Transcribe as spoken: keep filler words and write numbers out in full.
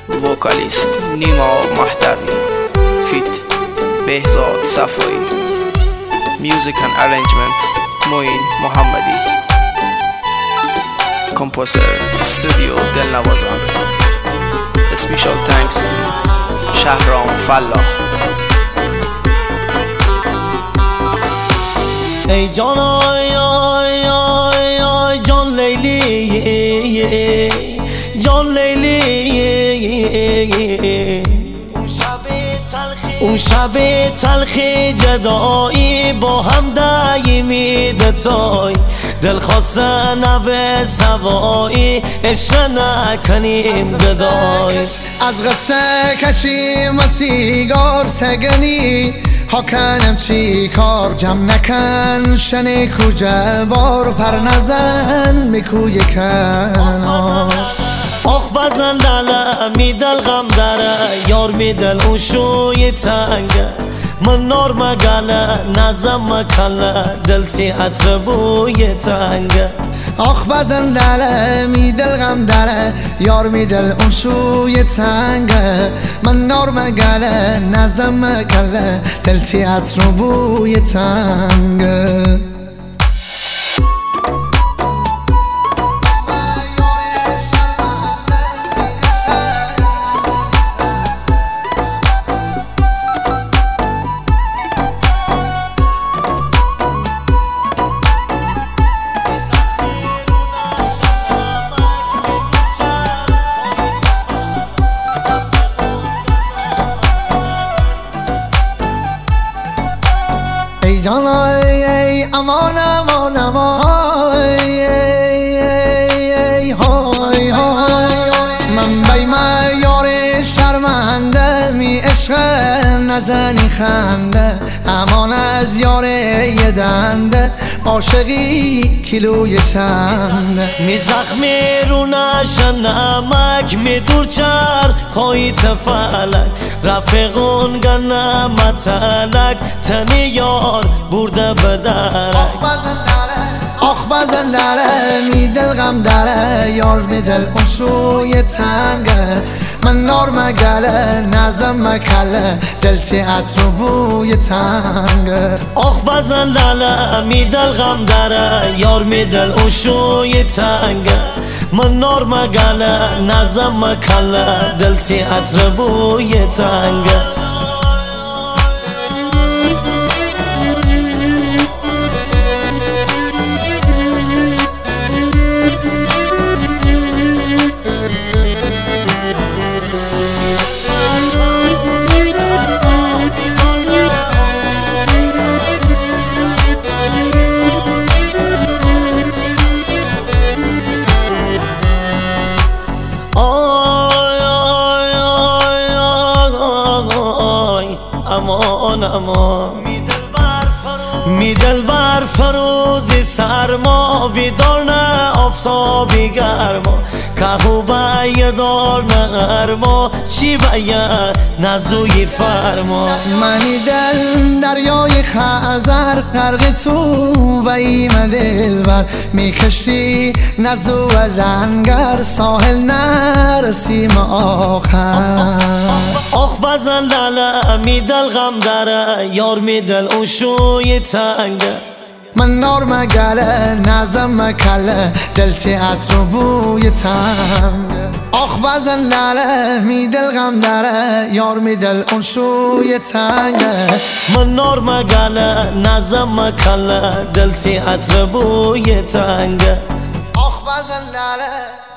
وکالیست نیما مهدوی فیت بهزاد صفایی میوزیک اند ارنجمنت معین محمدی کمپوزر استودیو دلنوازان اسپیشال تانکس تو شهرام فلاح. ای جان آی آی آی آی جان لیلی جان لیلی اون شب تلخی جدایی با هم دایمی دتای دل خواسته نوه سوایی عشق نکنیم گدای از قصه کشیم و سیگار تگنی ها کنم چی کار جمع نکن شنه کو جوار پر نزن میکوی کنار آخ بزن دل میدل غم داره یار میدل اون شوی تنگه من نار مگله نزم مکله دل تیاتر بوی تنگه آخ بزن دل میدل غم داره یار میدل اون شوی تنگه من نار مگله نزم مکله دل تیاتر بوی تنگه ای جان ای ای امان امان امان ای ای ای های های من بی من یار شرمنده می عشق نزنی خنده امان از یار یه دنده عاشقی کیلوی چنده می زخمی رو نشن نمک می دور چر خواهی تفلک رفقون گنه متلک تنی یار برده بدرک آخ بزن لاله آخ بزن لاله می دل غم داره یار می دل اون شوی تنگه من نار مگله نزم مکله دل تیاتر بوی تنگه آخ بزن لاله می دل غم داره یار می دل اون شوی تنگه من نار مگله نزم مکله دل تیاتر بوی تنگه امان امان می دل بر فروزی سرما بیدار نه آفتابی گرما کهو بیه دار نه ارما چی بیه نزوی فرما منی دل دریای خزر غرق تو و ایم دل بر میکشی نزو و لنگر ساحل نرسیم آخر آخ بزن لاله می دل غم داره یار می دل اون شوی تنگه من نار مگله نزم مکله دل تیاتر بوی تنگه آخ بزن لاله می دل غم داره یار می دل اون شوی تنگه من نار مگله نزم مکله دل تیاتر بوی تنگه آخ بزن لاله